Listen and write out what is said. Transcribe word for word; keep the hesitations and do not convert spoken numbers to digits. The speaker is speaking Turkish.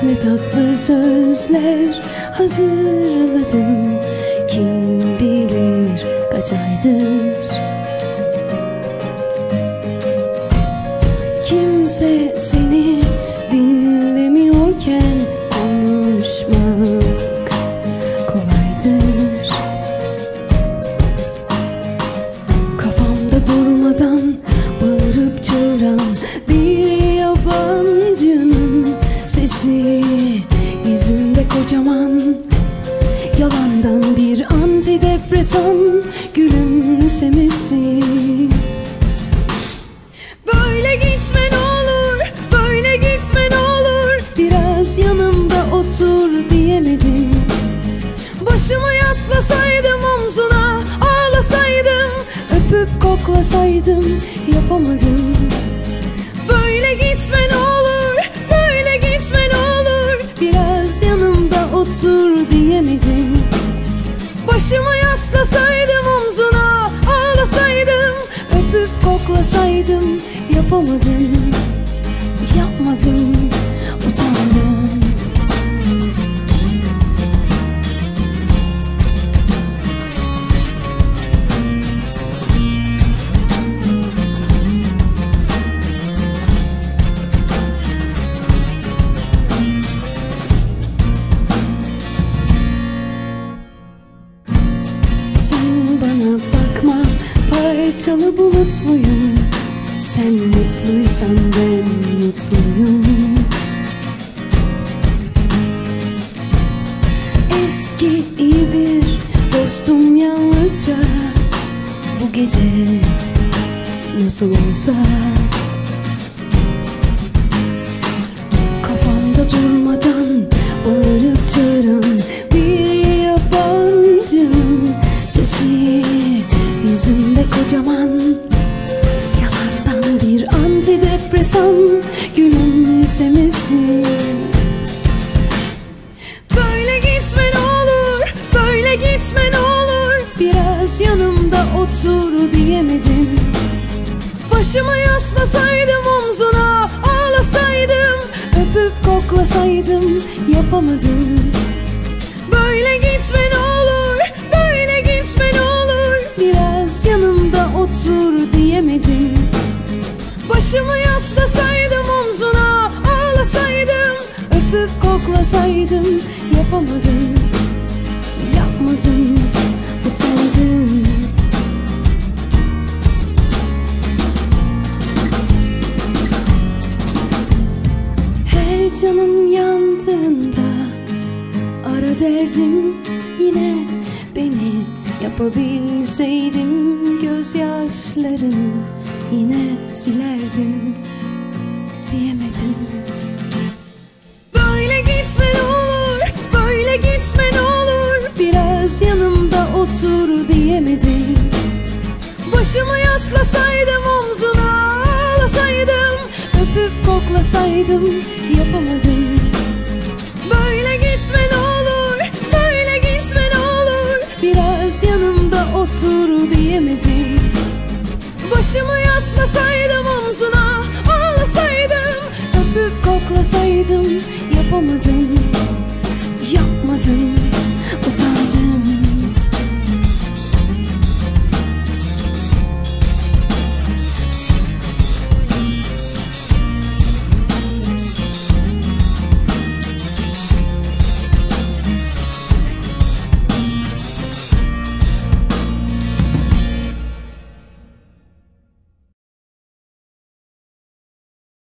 Ne tatlı sözler hazırladım, kim bilir kaç aydır. Kimse seni dinlemiyorken konuşmak kolaydır. Kafamda durmadan bağırıp çağıran bir yabancının sesi, yüzümde kocaman yalandan bir antidepresan gülümsemesi. Böyle gitme ne olur, böyle gitme ne olur, biraz yanımda otur diyemedim. Başımı yaslasaydım omzuna, ağlasaydım, öpüp koklasaydım, yapamadım. Böyle gitme ne olur, böyle gitme ne olur, biraz yanımda otur diyemedim. Başımı yaslasaydım omzuna, ağlasaydım, öpüp koklasaydım, yapamadım, yapmadım, utandım. Sen bana bakma, parçalı bulutluyum. Sen mutluysan ben mutluyum. Eski iyi bir dostum yalnızca bu gece nasıl olsa. Kafamda durmadan bağırıp çağıran bir yabancının sesi, yüzümde kocaman yalandan bir antidepresan gülümsemesi. Böyle gitme ne olur, böyle gitme ne olur, biraz yanımda otur diyemedim. Başımı yaslasaydım omzuna, ağlasaydım, öpüp koklasaydım, yapamadım. Böyle gitme ne olur, böyle gitme ne olur, biraz yanımda otur diyemedim. Başımı yaslasaydım omzuna, ağlasaydım, öpüp koklasaydım, yapamadım, yapmadım, utandım. Her canım yandığında ara derdim yine beni, yapabilseydim gözyaşlarını yine silerdim, diyemedim. Böyle gitme ne olur, böyle gitme ne olur, biraz yanımda otur diyemedim. Başımı yaslasaydım omzuna, ağlasaydım, öpüp koklasaydım, yapamadım. Böyle gitme ne olur, böyle gitme ne olur, biraz yanımda otur diyemedim. Başımı yaslasaydım omzuna, ağlasaydım, öpüp koklasaydım, yapamadım, yapmadım.